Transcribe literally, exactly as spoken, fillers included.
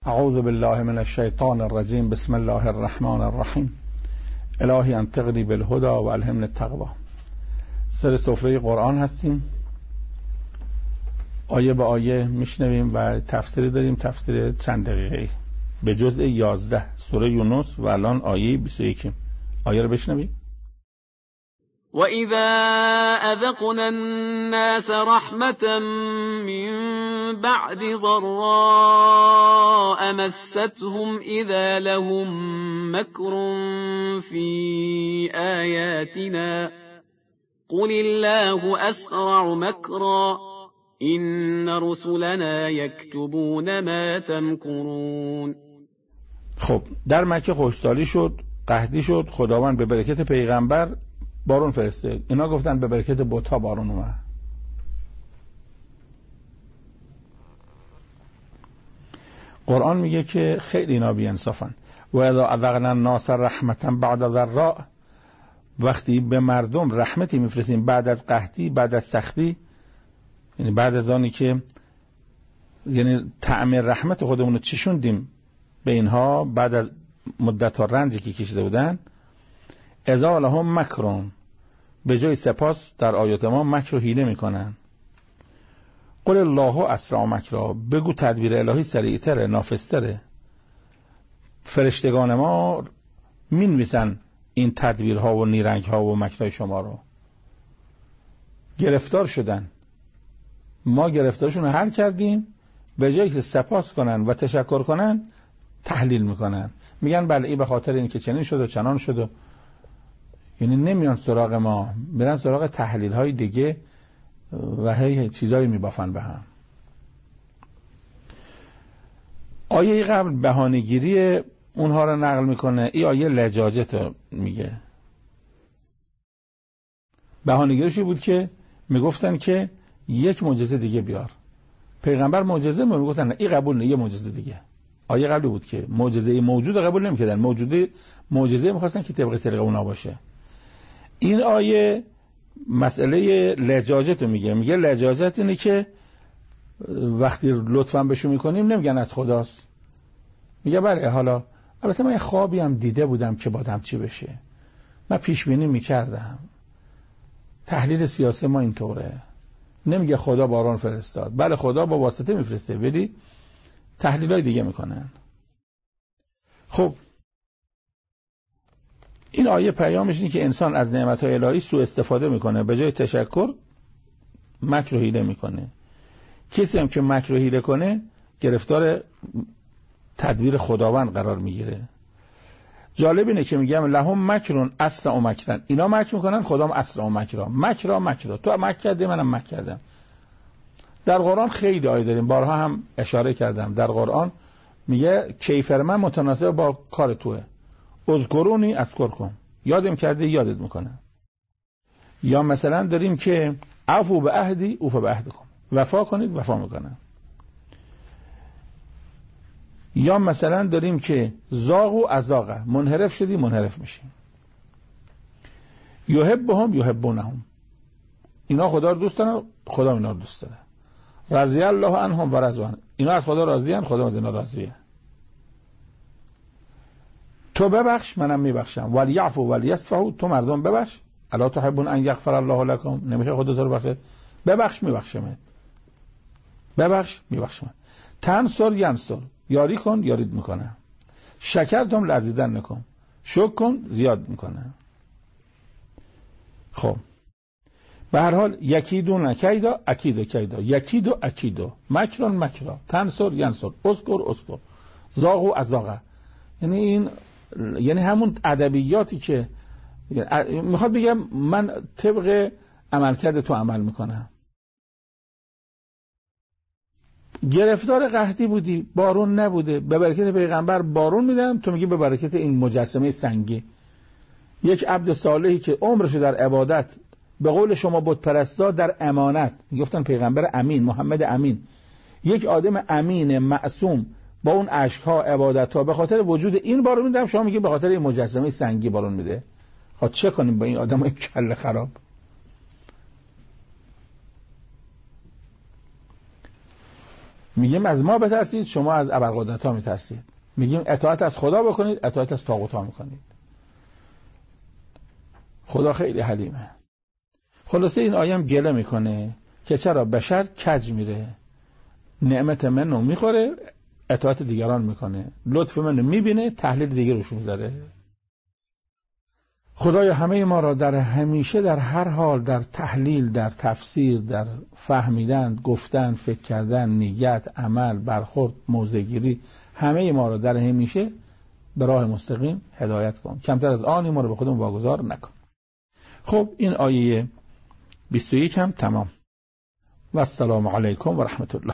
اعوذ بالله من الشیطان الرجیم. بسم الله الرحمن الرحیم. الهی انطقنی بالهدى و الهمنی التقوی. سر سفره قرآن هستیم، آیه به آیه میشنویم و تفسیری داریم، تفسیر چند دقیقه‌ای به جزء یازده سوره یونس و الان آیه بیست و یک. آیه رو بشنویم. وَإِذَا أَذَقْنَا النَّاسَ رَحْمَةً مِّن بَعْدِ ضَرَّاءَ مَسَّتْهُمْ إِذَا لَهُم مَّكْرٌ فِي آيَاتِنَا قُلِ اللَّهُ أَسْرَعُ مَكْرًا إِنَّ رُسُلَنَا يَكْتُبُونَ مَا تَمْكُرُونَ. خب در مکه خشکسالی شد، قحطی شد، خداوند به برکت پیغمبر بارون فرسته. اینا گفتن به برکت بت‌ها بارون اومد. قرآن میگه که خیلی اینا بی انصافن. و اذا اذقنا الناس رحمتا بعد ضراء، وقتی به مردم رحمتی میفرستیم بعد از قحطی، بعد از سختی، یعنی بعد از آنی که یعنی طعم رحمت خودمون رو چشوندیم به اینها بعد از مدت ها رنجی که کشیده بودن، اذا لهم مکرون، به جای سپاس در آیات ما مکر و حیله میکنن. قل الله اسرع مکرا، بگو تدبیر الهی سریعتره، نافذتره. فرشتگان ما مینویسن این تدبیرها و نیرنگها و مکرهای شما رو. گرفتار شدن، ما گرفتارشون رو حل کردیم، به جایی که سپاس کنن و تشکر کنن تحلیل میکنن، میگن بله این به خاطر این که چنین شد و چنان شد و یعنی نمیان سراغ ما، میرن سراغ تحلیل های دیگه و هی چیزایی میبافن به هم. آیه قبل بهانه‌گیری اونها رو نقل میکنه، این آیه لجاجت رو میگه. بهانه‌گیریش بود که میگفتن که یک معجزه دیگه بیار. پیغمبر معجزه میگفتن این قبول نه، یه معجزه دیگه. آیه قبلی بود که معجزه موجود رو قبول نمیکردن، موجوده معجزه میخواستن که طبق سلیقه اونا باشه. این آیه مسئله لجاجت رو میگه. میگه لجاجت اینه که وقتی لطفاً بهشون میکنیم نمیگن از خداست. میگه بله حالا البته من یه خوابی هم دیده بودم که بادم چی بشه، من پیش بینی میکردم، تحلیل سیاسی ما اینطوره. نمیگه خدا باران فرستاد، بله خدا با واسطه میفرسته، ولی تحلیلای دیگه میکنن. خب این آیه پیامش اینه که انسان از نعمت‌های الهی سوء استفاده میکنه، به جای تشکر مکر و حیله میکنه. کسی هم که مکر و حیله کنه گرفتار تدبیر خداوند قرار میگیره. جالب اینه که میگم لهم مکرون اسرع و مکرن، اینا مکر میکنن، خدام اسرع و مکرا، مکرا مکرا، تو مکر کردی منم مکر کردم. در قرآن خیلی آیه داریم، بارها هم اشاره کردم. در قرآن میگه کیفر من متناسب با کار توه، اذکرونی اذکرکم، یادم کردی یادت میکنه. یا مثلا داریم که عفو به عهدی اوفا به عهدکم، وفا کنید وفا میکنه. یا مثلا داریم که زاغ و ازاغه، منحرف شدی منحرف میشی. یحبهم یحبونهم، اینا خدا رو دوست دارن، خدا اینا رو دوست داره. رضی الله عنهم و رضوا عنه، اینا از خدا راضی ان، خدا از اینا راضیه. تو ببخش منم میبخشم، ولیعفو ولیصفحوا، تو مردم ببخش، الا تحبون ان یغفر الله لكم، نمیشه خدا تو رو بخشه، ببخش میبخشم، ببخش میبخشم. تنصر ینصر، یاری کن یارید میکنه. شکرتم لازیدنکم، شکر کن زیاد میکنه. خب به هر حال یکیدون کیدا اکیدو کیدا، یکیدو اکیدو، مکرون مکرا، تنصر ینصر، اذکر اذکر، زاغ و ازاغه. یعنی این یعنی همون ادبیاتی که میخواد بگم من طبق عملکرد تو عمل میکنم. گرفتار قحطی بودی، بارون نبوده، به برکت پیغمبر بارون میدم، تو میگی به برکت این مجسمه سنگی. یک عبد صالحی که عمرش در عبادت به قول شما بت پرستا در امانت، میگفتن پیغمبر امین، محمد امین، یک آدم امین معصوم با اون اشک‌ها عبادت‌ها به خاطر وجود این بارون میدم، شما میگی به خاطر این مجسمه سنگی بارون میده. خب چه کنیم با این آدمای کله خراب؟ میگیم از ما بترسید، شما از ابرقدرت ها میترسید. میگیم اطاعت از خدا بکنید، اطاعت از طاغوت ها میکنید. خدا خیلی حلیمه. خلاصه این آیه هم گله میکنه که چرا بشر کج میره، نعمت منو میخوره، اطاعت دیگران میکنه، لطف منو میبینه، تحلیل دیگه روش میذاره. خدایا همه ما را در همیشه، در هر حال، در تحلیل، در تفسیر، در فهمیدن، گفتن، فکر کردن، نیت، عمل، برخورد، موضع‌گیری، همه ما را در همیشه به راه مستقیم هدایت کن. کمتر از آنی ما را به خودمون واگذار نکن. خب این آیه بیست و یک هم تمام. و السلام علیکم و رحمت الله.